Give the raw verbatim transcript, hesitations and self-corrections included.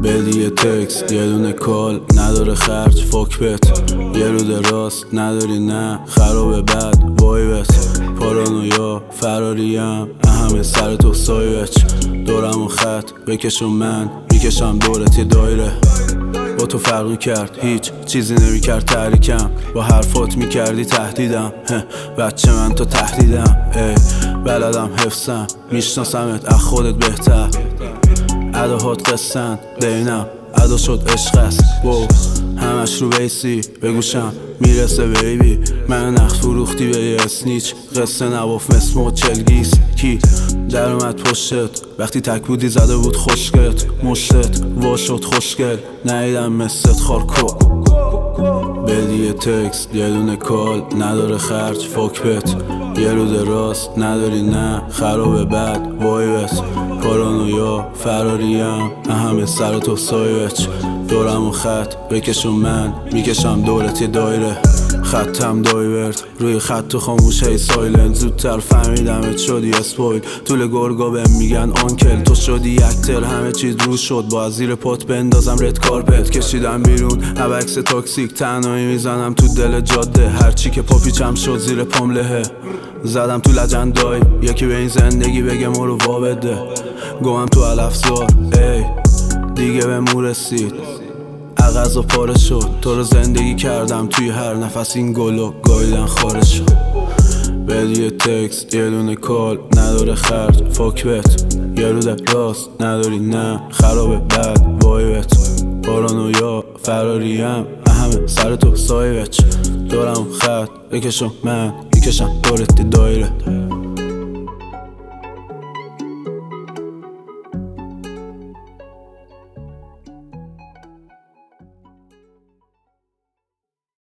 بدی یه تکس یه دونه کال نداره خرج فاک بت، یه رو راست نداری نه خرابه بد وای بت، پارانویا فراریم اهمه سر تو سایوچ، دورم و خط بکشم من میکشم دورت یه دایره، با تو فرق کرد هیچ چیزی نمیکرد تحریکم، با حرفات میکردی تهدیدم بچه من تو تهدیدم ای بلدم حفظم میشناسمت از خودت بهتر، اداهات قصن دینم ادا شد عشق است wow. همش رو بیسی بگوشم میرسه بیبی من نخ فروختی به یه اسنیچ قصه نواف مسمو چلگیس کی در اومد پشتت وقتی تک بودی زده بود خوشگت مشتت وا شد خوشگل نیدم مثلت خارکو بدی یه تکس یه دونه کال نداره خرج فاک بت، یه رو راست نداری نه خرابه بد وای بت، پارانویا فراریم اهمه سر تو سایوچ، دورم و خط بکشم من میکشم دورت یه دایره، خطم دایورد روی خط تو خاموش هی سایلنت، زودتر فهمیدمت شدی اسپویل طول گرگا بهم میگن آنکل، تو شدی یکتر همه چیز رو شد با از زیر پات بندازم رد کارپت، کشیدم بیرون عکس تاکسیک تنهایی میزنم تو دل جاده، هرچی که پاپیچم شد زیر پام لهه، زدم تو لجندای یکی به این زندگی بگه ما رو وا بده، گوهم تو علفزار ای دیگه به مو رسید عغز و پاره شد، تو رو زندگی کردم توی هر نفس این گلو گاییدن خارج شد، بدی یه تکس یه دونه کال نداره خرج فاک بت، یه رو راست نداری نه خرابه بد وای بت، پارانویا فراریم اهمه سر تو سایوچ، دورم خط بکشم من میکشم دورت دایره.